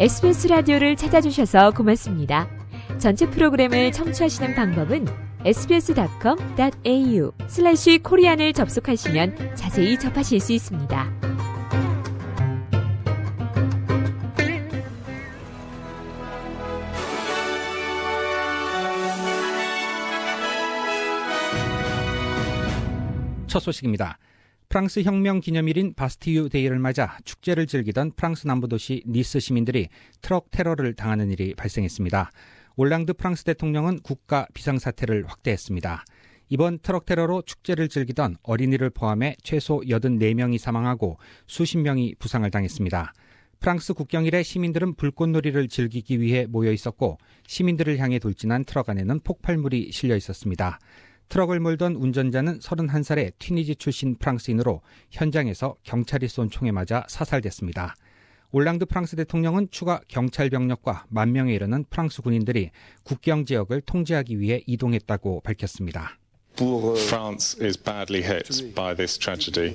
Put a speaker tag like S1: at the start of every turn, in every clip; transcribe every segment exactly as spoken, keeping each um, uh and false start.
S1: 에스비에스 라디오를 찾아주셔서 고맙습니다. 전체 프로그램을 청취하시는 방법은 에스비에스닷컴 닷 에이유 슬래시 코리안을 접속하시면 자세히 접하실 수 있습니다.
S2: 첫 소식입니다. 프랑스 혁명 기념일인 바스티유 데이를 맞아 축제를 즐기던 프랑스 남부도시 니스 시민들이 트럭 테러를 당하는 일이 발생했습니다. 올랑드 프랑스 대통령은 국가 비상사태를 확대했습니다. 이번 트럭 테러로 축제를 즐기던 어린이를 포함해 최소 여든네 명이 사망하고 수십 명이 부상을 당했습니다. 프랑스 국경일에 시민들은 불꽃놀이를 즐기기 위해 모여 있었고 시민들을 향해 돌진한 트럭 안에는 폭발물이 실려 있었습니다. 트럭을 몰던 운전자는 서른한 살의 튀니지 출신 프랑스인으로 현장에서 경찰이 쏜 총에 맞아 사살됐습니다. 올랑드 프랑스 대통령은 추가 경찰 병력과 만 명에 이르는 프랑스 군인들이 국경 지역을 통제하기 위해 이동했다고 밝혔습니다.
S3: France is badly hit by this tragedy.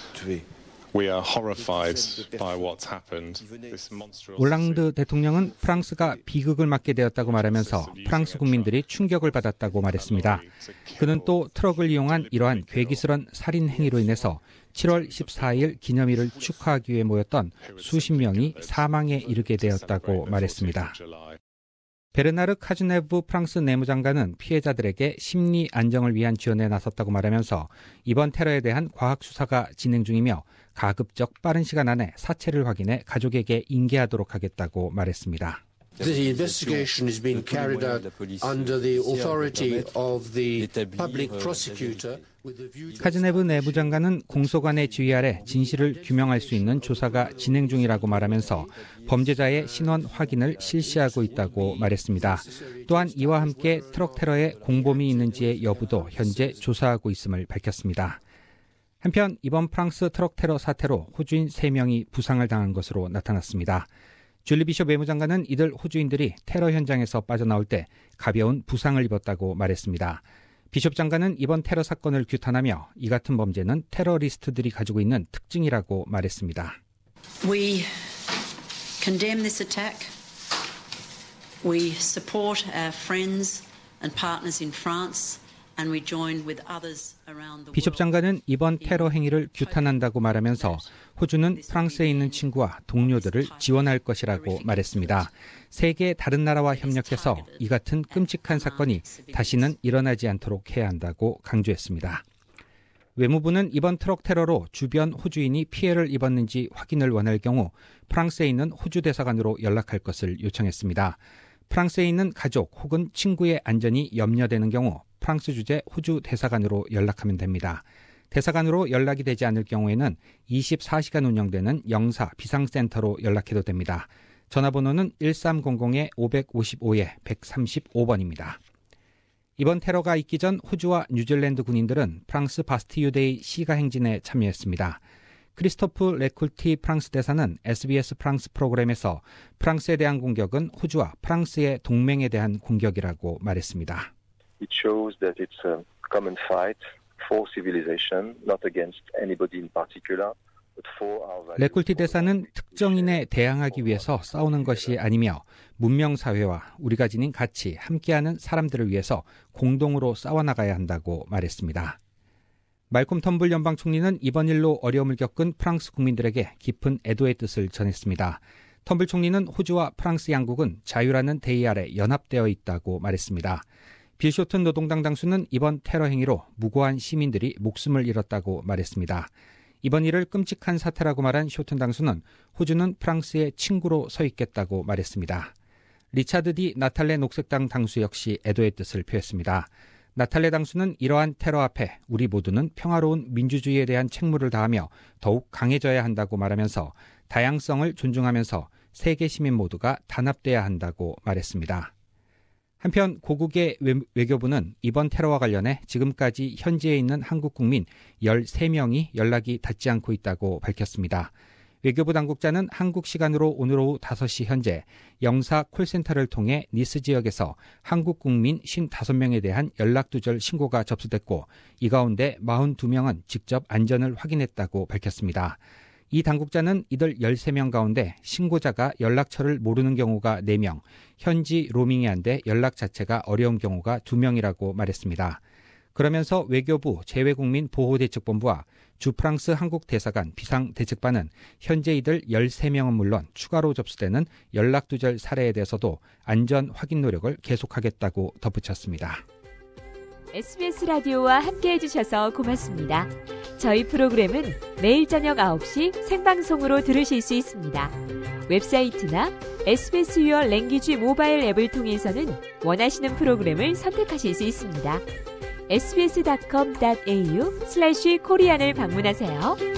S3: We are horrified by what's happened.
S2: 올랑드 대통령은 프랑스가 비극을 맞게 되었다고 말하면서 프랑스 국민들이 충격을 받았다고 말했습니다. 그는 또 트럭을 이용한 이러한 괴기스런 살인 행위로 인해서 칠월 십사일 기념일을 축하하기 위해 모였던 수십 명이 사망에 이르게 되었다고 말했습니다. 베르나르 카즈네브 프랑스 내무장관은 피해자들에게 심리 안정을 위한 지원에 나섰다고 말하면서 이번 테러에 대한 과학 수사가 진행 중이며 가급적 빠른 시간 안에 사체를 확인해 가족에게 인계하도록 하겠다고 말했습니다.
S4: The investigation is being carried out under the authority of the public prosecutor.
S2: 카즈네브 내무장관은 공소관의 지휘 아래 진실을 규명할 수 있는 조사가 진행 중이라고 말하면서 범죄자의 신원 확인을 실시하고 있다고 말했습니다. 또한 이와 함께 트럭 테러에 공범이 있는지의 여부도 현재 조사하고 있음을 밝혔습니다. 한편 이번 프랑스 트럭 테러 사태로 호주인 세 명이 부상을 당한 것으로 나타났습니다. 줄리 비숍 외무장관은 이들 호주인들이 테러 현장에서 빠져나올 때 가벼운 부상을 입었다고 말했습니다. 비숍 장관은 이번 테러 사건을 규탄하며 이 같은 범죄는 테러리스트들이 가지고 있는 특징이라고 말했습니다.
S5: We condemn this attack. We support our friends and partners in France.
S2: 비숍 장관은 이번 테러 행위를 규탄한다고 말하면서 호주는 프랑스에 있는 친구와 동료들을 지원할 것이라고 말했습니다. 세계 다른 나라와 협력해서 이 같은 끔찍한 사건이 다시는 일어나지 않도록 해야 한다고 강조했습니다. 외무부는 이번 트럭 테러로 주변 호주인이 피해를 입었는지 확인을 원할 경우 프랑스에 있는 호주 대사관으로 연락할 것을 요청했습니다. 프랑스에 있는 가족 혹은 친구의 안전이 염려되는 경우 프랑스 주재 호주 대사관으로 연락하면 됩니다. 대사관으로 연락이 되지 않을 경우에는 이십사 시간 운영되는 영사 비상센터로 연락해도 됩니다. 전화번호는 일삼공공 오오오 백삼십오 번입니다. 이번 테러가 있기 전 호주와 뉴질랜드 군인들은 프랑스 바스티유데이 시가 행진에 참여했습니다. 크리스토프 레쿨티 프랑스 대사는 에스비에스 프랑스 프로그램에서 프랑스에 대한 공격은 호주와 프랑스의 동맹에 대한 공격이라고 말했습니다.
S6: It shows that it's a common fight for civilization, not against anybody in particular.
S2: 레쿨티 대사는 특정인에 대항하기 위해서 싸우는 것이 아니며 문명사회와 우리가 지닌 가치, 함께하는 사람들을 위해서 공동으로 싸워나가야 한다고 말했습니다. 말콤 텀블 연방 총리는 이번 일로 어려움을 겪은 프랑스 국민들에게 깊은 애도의 뜻을 전했습니다. 텀블 총리는 호주와 프랑스 양국은 자유라는 대의 아래 연합되어 있다고 말했습니다. 빌 쇼튼 노동당 당수는 이번 테러 행위로 무고한 시민들이 목숨을 잃었다고 말했습니다. 이번 일을 끔찍한 사태라고 말한 쇼튼 당수는 호주는 프랑스의 친구로 서 있겠다고 말했습니다. 리차드 디 나탈레 녹색당 당수 역시 애도의 뜻을 표했습니다. 나탈레 당수는 이러한 테러 앞에 우리 모두는 평화로운 민주주의에 대한 책무를 다하며 더욱 강해져야 한다고 말하면서 다양성을 존중하면서 세계 시민 모두가 단합돼야 한다고 말했습니다. 한편 고국의 외교부는 이번 테러와 관련해 지금까지 현지에 있는 한국 국민 열세 명이 연락이 닿지 않고 있다고 밝혔습니다. 외교부 당국자는 한국 시간으로 오늘 오후 다섯 시 현재 영사 콜센터를 통해 니스 지역에서 한국 국민 오십오 명에 대한 연락두절 신고가 접수됐고 이 가운데 사십이 명은 직접 안전을 확인했다고 밝혔습니다. 이 당국자는 이들 열세 명 가운데 신고자가 연락처를 모르는 경우가 네 명, 현지 로밍이 안 돼 연락 자체가 어려운 경우가 두 명이라고 말했습니다. 그러면서 외교부 재외국민보호대책본부와 주 프랑스 한국 대사관 비상대책반은 현재 이들 열세 명은 물론 추가로 접수되는 연락두절 사례에 대해서도 안전 확인 노력을 계속하겠다고 덧붙였습니다.
S1: 에스비에스 라디오와 함께해 주셔서 고맙습니다. 저희 프로그램은 매일 저녁 아홉 시 생방송으로 들으실 수 있습니다. 웹사이트나 에스비에스 Your Language 모바일 앱을 통해서는 원하시는 프로그램을 선택하실 수 있습니다. 에스비에스 닷컴 닷 에이유 슬래시 코리안을 방문하세요.